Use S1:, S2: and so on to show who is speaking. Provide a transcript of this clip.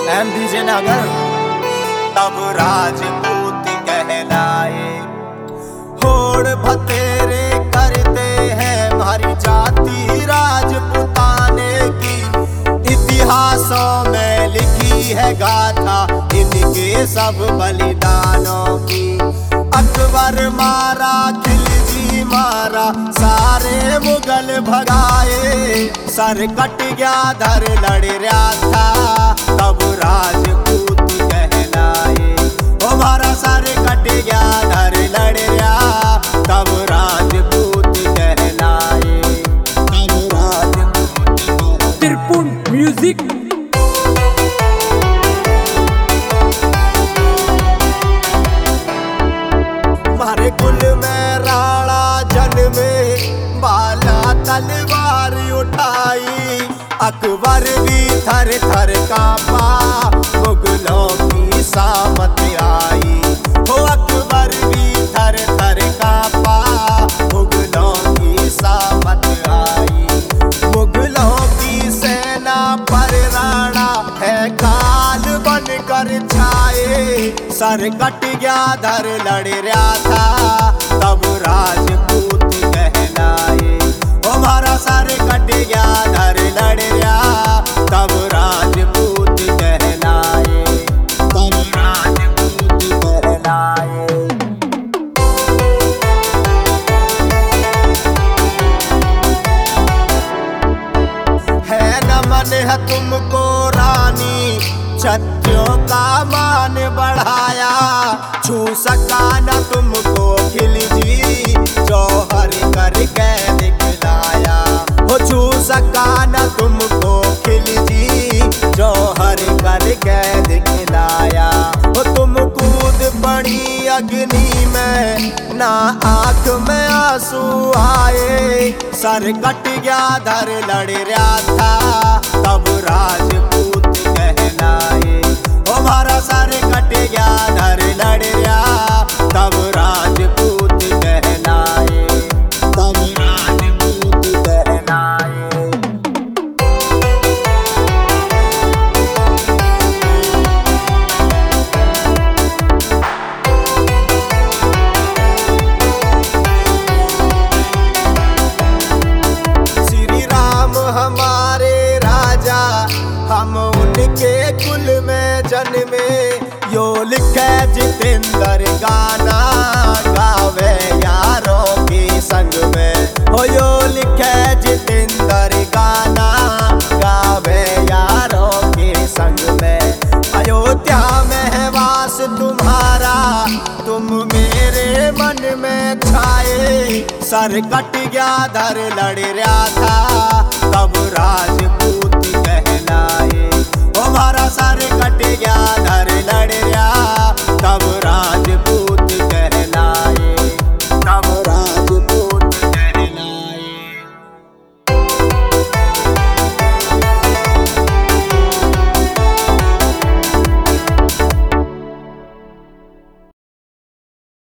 S1: DJ नगर तब राजपूत कहलाए। होड़ भतेरे करते हैं हमारी जाति राजपुताने की, इतिहासों में लिखी है गाथा इनके सब बलिदानों की। अकबर मारा, खिलजी मारा, सारे मुगल भगाए, सर कट गया धर लड़ रहा था तब राजपूत कहलाए। हमारा सर कट गया धर लड़ रहा तब राजपूत कहलाए, तब राजपूत।
S2: त्रिपुण म्यूजिक।
S1: हमारे कुल में राणा जन्मे, बाला तलवार उठाई, अकबर भी थर थर कांपा, मुगलों की सामत आई। हो अकबर भी थर थर कांपा, मुगलों की सामत आई। मुगलों की सेना पर राणा है काल बनकर छाए, सर कट गया धर लड़ रहा था तब राजपूत कहलाए। हमारा सर कट गया धर लड़ रहा तब राजपूत कहलाए, तब राजपूत कहलाए। है नमन है तुमको रानी, क्षत्रियों का मान बढ़ाया, छू सका न तुमको खिलजी, जौहर करके दिखलाया। हो छू सका न तुमको खिलजी, जौहर करके दिखलाया। हो तुम कूद पड़ी अग्नि में, ना आँख में आंसू आए, सर कट गया धर लड़ रहा था तब राजपूत कहलाए। हमारा सर कट गया धर लड़ रहा तब राजपूत कहलाए, तब राजपूत कहलाए। श्री राम हमारे राजा, हम उनके कुल में जन्मे, यो लिखे जितेंद्र गाना, गावे यारों के संग में। हो यो लिखे जितेंद्र गाना, गावे यारों के संग में। अयोध्या में है वास तुम्हारा, तुम मेरे मन में छाए, सर कट गया धर लड़ रहा था तब राजपूत कहलाए। हमारा सर कट गया धर लड़